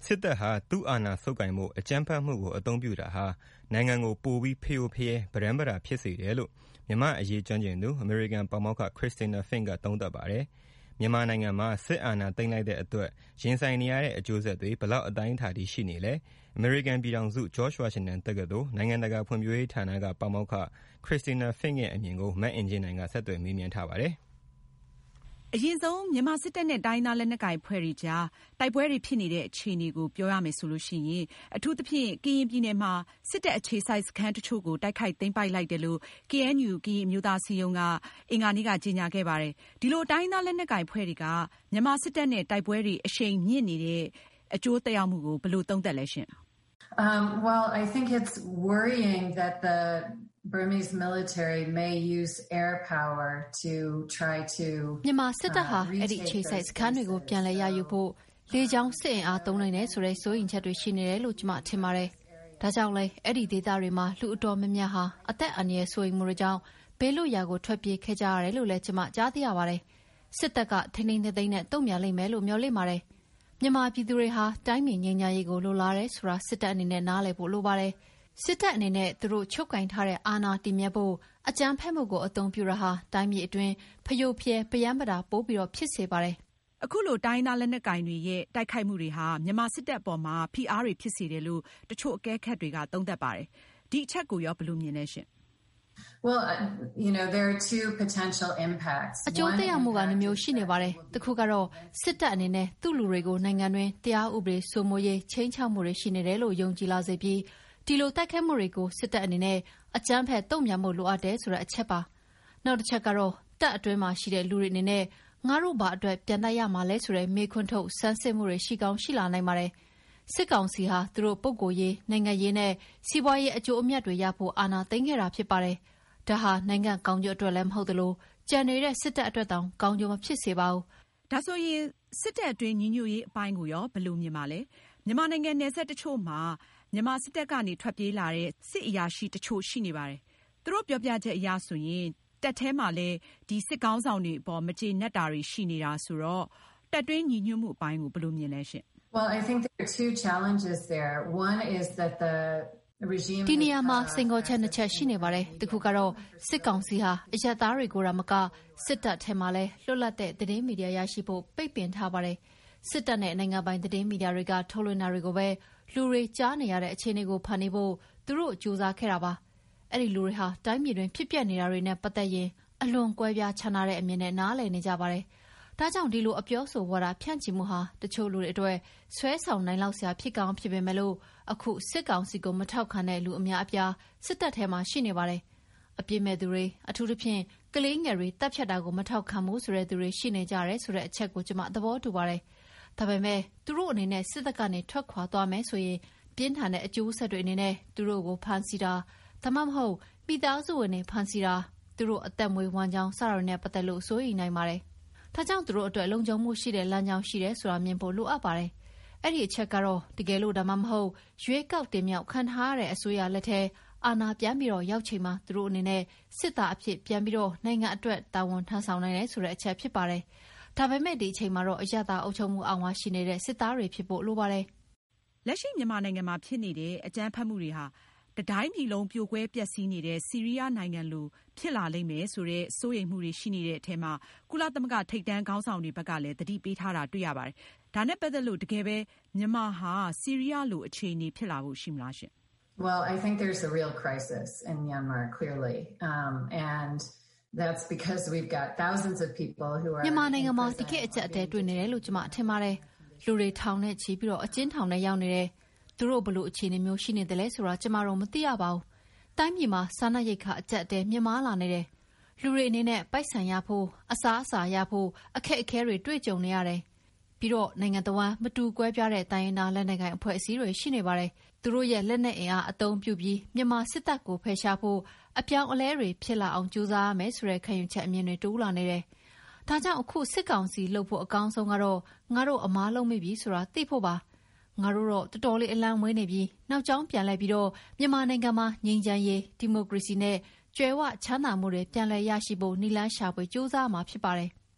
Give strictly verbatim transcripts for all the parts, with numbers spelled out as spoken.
စစ်တပ်ဟာသူ့အာဏာဆုပ်ကိုင်မှုအကြမ်းဖက်မှုကိုအသုံးပြုတာဟာနိုင်ငံကိုပိုပြီးဖျို့ဖျဲဗရမ်းဗတာဖြစ်စေတယ်လို့မြန်မာအရေးကျွမ်းကျင်သူအမေရိကန်ပါမောက္ခ Christina Fink ကသုံးသပ်ပါတယ်။မြန်မာနိုင်ငံမှာစစ်အာဏာသိမ်းလိုက်တဲ့အတွက်ရင်ဆိုင်နေရတဲ့အကျိုးဆက်တွေဘယ်လောက်အတိုင်းအတာထိရှိနေလဲ။အမေရိကန်ပြည်ထောင်စု George Washington တက္ကသိုလ်နိုင်ငံတကာဖွံ့ဖြိုးရေးဌာနကပါမောက္ခ Christina Fink ရဲ့အမြင်ကိုမတ်အင်ဂျင်နိုင်ကဆက်သွယ်မေးမြန်းထားပါတယ်။အရင်ဆုံးမြန်မာစစ်တပ်နဲ့တိုင်းသားလက်နက်ကိုင်ဖွဲ့တွေကြားတိုက်ပွဲတွေဖြစ်နေတဲ့အခြေအနေကိုပြောရမယ်ဆိုလို့ရှိရင်အထူးသဖြင့်ကရင်ပြည်နယ်မှာစစ်တပ်အခြေစိုက်စခန်းတချို့ကိုတိုက်ခိုက်သိမ်းပိုက်လိုက်တယ်လို့ ကေအန်ယူ ကရင်အမျိုးသားအစည်းအရုံးကအင်္ဂါနေ့ကကြေညာခဲ့ပါတယ်။ဒီလိုတိုင်းသားလက်နက်ကိုင်ဖွဲ့တွေကမြန်မာစစ်တပ်နဲ့တိုက်ပွဲတွေအရှိန်မြင့်နေတဲ့အကျိုးသက်ရောက်မှုကိုဘယ်လိုသုံးသပ်လဲရှင်။ Um, well, I think it's worrying that the Burmese military may use air power to try to မြန်မာစစ်တပ်ဟာအဲ့ဒီအခြေစိုက်စခန်းတွေကိုပြန်လည်ရယူဖို့လေကြောင်းစစ်အင်အားသုံးနိုင်တယ်ဆိုတဲ့စိုးရိမ်ချက်တွေရှိနေတယ်လို့ကျွန်မထင်ပါတယ်။ဒါကြောင့်လဲအဲ့ဒီဒေသတွေမှာလူအတော်များများဟာအသက်အန္တရာယ်စိုးရိမ်မှုတွေကြောင့်ဘေးလွတ်ရာကိုထွက်ပြေးခဲ့ကြရတယ်လို့လည်းကျွန်မကြားသိရပါတယ်။စစ်တပ်ကထိန်းထိန်းသိမ်းသိမ်းနဲ့တုံ့ပြန်လိမ့်မယ်လို့မျှော်လင့်ပါတယ်။မြန်မာပြည်သူတွေဟာတိုင်းပြည်ငြိမ်းချမ်းရေးကိုလိုလားတယ်ဆိုတာစစ်တပ်အနေနဲ့နားလည်ဖို့လိုပါတယ်။စစ်တပ်အနေနဲ့သူတို့ချုပ်ကင်ထားတဲ့အာဏာတည်မြဲဖို့အကြမ်းဖက်မှုကိုအသုံးပြုရဟာတိုင်းပြည်အတွင်းဖျို့ဖျဲပယမ်းပတာပိုးပြီးတော့ဖြစ်စေပါတယ်။အခုလိုတိုင်းသားလက်နက်ကိုင်တွေရဲ့တိုက်ခိုက်မှုတွေဟာမြန်မာစစ်တပ်အပေါ်မှာဖိအားတွေဖြစ်စေတယ်လို့တချို့အကဲခတ်တွေကသုံးသပ်ပါတယ်။ဒီအချက်ကိုရောဘယ်လိုမြင်လဲရှင်။ Well, you know, there are two potential impacts. အကျိုးသက်ရောက်မှုကနှမျိုးရှိနေပါတယ်။တစ်ခုကတော့စစ်တပ်အနေနဲ့သူ့လူတွေကိုနိုင်ငံတွင်းတရားဥပဒေစိုးမိုးရေးချိန်ချောက်မှုတွေရှိနေတယ်လို့ယုံကြည်လာစေပြီးဒီလိုတိုက်ခိုက်မှုတွေကိုစစ်တပ်အနေနဲ့အကြမ်းဖက်တုံ့ပြန်မှုလိုအပ်တယ်ဆိုတဲ့အချက်ပါ။နောက်တစ်ချက်ကတော့တပ်အတွင်းမှာရှိတဲ့လူတွေအနေနဲ့ငါတို့ဘာအတွက်ပြန်တိုက်ရမှာလဲဆိုတဲ့မေးခွန်းထုတ်ဆန်းစစ်မှုတွေရှိကောင်းရှိလာနိုင်ပါတယ်။စစ်ကောင်စီဟာသူတို့ပုဂ္ဂိုလ်ရေးနိုင်ငံရေးနဲ့စီးပွားရေးအကျိုးအမြတ်တွေရဖို့အာဏာသိမ်းခဲ့တာဖြစ်ပါတယ်။ဒါဟာနိုင်ငံကောင်းကျိုးအတွက်လည်းမဟုတ်သလိုကြံနေတဲ့စစ်တပ်အတွက်တောင်ကောင်းကျိုးမဖြစ်စေပါဘူး။ဒါဆိုရင်စစ်တပ်အတွင်းညီညွတ်ရေးအပိုင်းကိုရောဘယ်လိုမြင်ပါလဲ။မြန်မာနိုင်ငံနယ်စပ်တချို့မှာမြန်မာစစ်တပ်ကနေထွက်ပြေးလာတဲ့စစ်အရာရှိတချို့ရှိနေပါတယ်။သူတို့ပြောပြချက်အရဆိုရင်တပ်ထဲမှာလည်းဒီစစ်ကောင်းဆောင်တွေအပေါ်မကျေနပ်တာတွေရှိနေတာဆိုတော့တပ်တွင်းညီညွတ်မှုအပိုင်းကိုဘယ်လိုမြင်လဲရှင်။ Well, I think there are two challenges there. One is that the regime ဒီနေရာမှာစင်ကောချက်နှစ်ချက်ရှိနေပါတယ်။တစ်ခုကတော့စစ်ကောင်စီဟာအရက်သားတွေကိုရမကစစ်တပ်ထဲမှာလည်းလွတ်လပ်တဲ့သတင်းမီဒီယာရရှိဖို့ပိတ်ပင်ထားပါတယ်။စစ်တပ်နဲ့နိုင်ငံပိုင်သတင်းမီဒီယာတွေကထုတ်လွှင့်တာတွေကိုပဲလူတွေကြားနေရတဲ့အခြေအနေကိုဖန်တီးဖို့သူတို့ကြိုးစားခဲ့တာပါ။အဲ့ဒီလူတွေဟာတိုင်းပြည်တွင်ဖြစ်ပျက်နေတာတွေနဲ့ပတ်သက်ရင်အလွန်ကွဲပြားခြားနားတဲ့အမြင်နဲ့နားလည်နေကြပါတယ်။ဒါကြောင့်ဒီလိုအပြောဆိုဝါဒဖြန့်ချီမှုဟာတချို့လူတွေအတွက်ဆွဲဆောင်နိုင်လောက်စရာဖြစ်ကောင်းဖြစ်ပေမဲ့လို့အခုစစ်ကောင်စီကိုမထောက်ခံတဲ့လူအများအပြားစစ်တပ်ထဲမှာရှိနေပါတယ်။အပြစ်မဲ့သူတွေအထူးသဖြင့်ကလေးငယ်တွေတပ်ဖြတ်တာကိုမထောက်ခံမှုဆိုတဲ့သူတွေရှိနေကြတယ်ဆိုတဲ့အချက်ကိုကျွန်မသဘောတူပါတယ်။ဒါပေမဲ့သူတို့အနေနဲ့စစ်တပ်ကနေထွက်ခွာသွားမယ်ဆိုရင်ပြင်းထန်တဲ့အကျိုးဆက်တွေအနေနဲ့သူတို့ကိုဖမ်းဆီးတာဒါမှမဟုတ်မိသားစုဝင်တွေဖမ်းဆီးတာသူတို့အသက်မွေးဝမ်းကြောင်းစတာတွေနဲ့ပတ်သက်လို့စိုးရိမ်နိုင်ပါတယ်။ဒါကြောင့်သူတို့အတွက်လုံခြုံမှုရှိတဲ့လမ်းကြောင်းရှိတယ်ဆိုတာမြင်ဖို့လိုအပ်ပါတယ်။အဲ့ဒီအချက်ကတော့တကယ်လို့ဒါမှမဟုတ်ရွေးကောက်တင်မြှောက်ခံထားရတဲ့အစိုးရလက်ထက်အာဏာပြန်ပြီးတော့ရောက်ချိန်မှာသူတို့အနေနဲ့စစ်သားအဖြစ်ပြန်ပြီးတော့နိုင်ငံအတွက်တာဝန်ထမ်းဆောင်နိုင်တယ်ဆိုတဲ့အချက်ဖြစ်ပါတယ်။ဒါပေမဲ့ဒီအချိန်မှာတော့အရသာအုပ်ချုပ်မှုအောင်ဝါရှိနေတဲ့စစ်သားတွေဖြစ်ဖို့လိုပါတယ်။လက်ရှိမြန်မာနိုင်ငံမှာဖြစ်နေတဲ့အကြမ်းဖက်မှုတွေဟာတတိုင်းပြည်လုံးပြိုကွဲပျက်စီးနေတဲ့ဆီးရီးယားနိုင်ငံလိုဖြစ်လာလိမ့်မယ်ဆိုတဲ့စိုးရိမ်မှုတွေရှိနေတဲ့အထက်မှာကုလသမဂ္ဂထိပ်တန်းခေါင်းဆောင်တွေဘက်ကလည်းသတိပေးထားတာတွေ့ရပါတယ်။ဒါနဲ့ပတ်သက်လို့တကယ်ပဲမြန်မာဟာဆီးရီးယားလိုအခြေအနေဖြစ်လာဖို့ရှိမလားရှင်။ Well, I think there's a real crisis in Myanmar clearly. Um, and that's because we've got thousands of people who are မြန်မာနိုင်ငံမှာတကယ့်အကျပ်အတည်းတွေ့နေတယ်လို့ကျွန်မထင်ပါတယ်။လူတွေထောင်နဲ့ချီပြီးတော့အကျဉ်းထောင်ထဲရောက်နေတယ်။သူတို့ဘလို့အခြေအနေမျိုးရှိနေတယ်လဲဆိုတာကျွန်မတို့မသိရပါဘူး။တိုင်းပြည်မှာစားနပ်ရိက္ခာအကျပ်အတည်းမြင့်မားလာနေတယ်။လူတွေအနေနဲ့ပိုက်ဆံရဖို့အစားအစာရဖို့အခက်အခဲတွေတွေ့ကြုံနေရတယ်။ပြီးတော့နိုင်ငံတော်ဝန်မတူကွဲပြားတဲ့တိုင်းရင်းသားလက်နက်ကိုင်အဖွဲ့အစည်းတွေရှိနေပါတယ်။သူတို့ရဲ့လက်နက်အင်အားအသုံးပြုပြီးမြန်မာစစ်တပ်ကိုဖယ်ရှားဖို့အပြောင်းအလဲတွေဖြစ်လာအောင်ကြိုးစားရမယ်ဆိုတဲ့ခံယူချက်အမြင်တွေတိုးလာနေတယ်။ဒါကြောင့်အခုစစ်ကောင်စီလှုပ်ဖို့အကောင်းဆုံးကတော့ငါတို့အမားလုံးမိပြီဆိုတာသိဖို့ပါ။ငါတို့တော့တော်တော်လေးအလံဝဲနေပြီးနောက်ကျောင်းပြန်လိုက်ပြီးတော့မြန်မာနိုင်ငံမှာငြိမ်းချမ်းရေးဒီမိုကရေစီနဲ့ကြွယ်ဝချမ်းသာမှုတွေပြန်လည်ရရှိဖို့နည်းလမ်းရှာဖွေကြိုးစားမှာဖြစ်ပါတယ်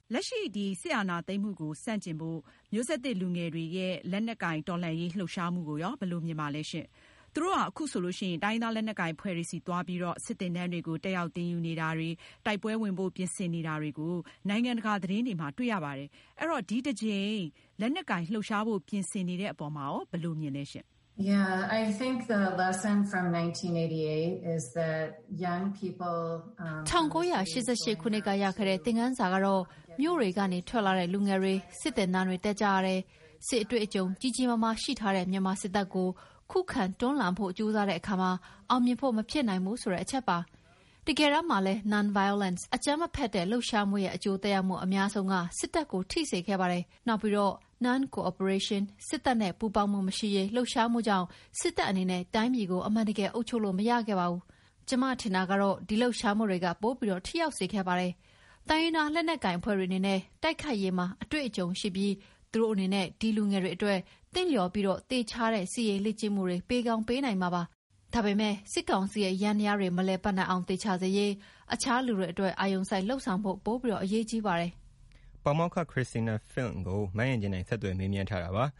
လက်ရှိဒီစစ်အာဏာသိမ်းမှုကိုဆန့်ကျင်ဖို့မျိုးဆက်သစ်လူငယ်တွေရဲ့လက်နက်ကင်တော်လှန်ရေးလှုပ်ရှားမှုကိုရောဘယ်လိုမြင်ပါလဲရှင့်။သူတို့ကအခုဆိုလို့ရှိရင်တိုင်းသားလက်နက်ကင်ဖွဲ့တွေစီသွားပြီးတော့စစ်တင်တန်းတွေကိုတက်ရောက်တင်ယူနေတာတွေတိုက်ပွဲဝင်ဖို့ပြင်ဆင်နေတာတွေကိုနိုင်ငံတကာသတင်းတွေမှာတွေ့ရပါတယ်။အဲ့တော့ဒီတစ်ချိန်လက်နက်ကင်လှုပ်ရှားဖို့ပြင်ဆင်နေတဲ့အပေါ်မှာရောဘယ်လိုမြင်လဲရှင့် Yeah, I think the lesson from nineteen eighty-eight is that young people um ၁၉၈၈ ခုနှစ်ကရခဲ့တဲ့သင်ခန်းစာကတော့မြို့တွေကနေထွက်လာတဲ့လူငယ်တွေစစ်တပ်သားတွေတက်ကြရတယ်စစ်အတွေ့အကြုံကြီးကြီးမားမားရှိထားတဲ့မြန်မာစစ်တပ်ကိုခုခံတွန်းလှန်ဖို့ကြိုးစားတဲ့အခါမှာအောင်မြင်ဖို့မဖြစ်နိုင်ဘူးဆိုတဲ့အချက်ပါတကယ်တော့မှလည်း non-violence အကြမ်းမဖက်တဲ့လှုပ်ရှားမှုရဲ့အကျိုးသက်ရောက်မှုအများဆုံးကစစ်တပ်ကိုထိစေခဲ့ပါတယ်နောက်ပြီးတော့non-cooperation စစ်တပ်နဲ့ပူးပေါင်းမှုမရှိရေးလှုပ်ရှားမှုကြောင့်စစ်တပ်အနေနဲ့တိုင်းပြည်ကိုအမှန်တကယ်အုပ်ချုပ်လို့မရခဲ့ပါဘူးကျမထင်တာကတော့ဒီလှုပ်ရှားမှုတွေကပိုပြီးတော့ထိရောက်စေခဲ့ပါတယ်တိုင်းရင်းသားလက်နက်ကင်ဖွဲ့တွေအနေနဲ့တိုက်ခိုက်ရေးမှာအတွေ့အကြုံရှိပြီးသူတို့အနေနဲ့ဒီလူငယ်တွေအတွက်တင့်လျော်ပြီးတော့တေချားတဲ့စီရေးလက်ကျင့်မှုတွေပေးကောင်းပေးနိုင်မှာပါဒါပေမဲ့စစ်ကောင်စီရဲ့ရန်ရားတွေမလဲပတ်နိုင်အောင်တေချာစေရေးအခြားလူတွေအတွက်အာယုံဆိုင်လှုပ်ဆောင်ဖို့ပိုပြီးတော့အရေးကြီးပါတယ်ပေါမောက္ခခရစ်စတီနာဖင်ကိုမယင်ကျင်နိုင်ဆက်သွယ်မေးမြန်းထားတာပါ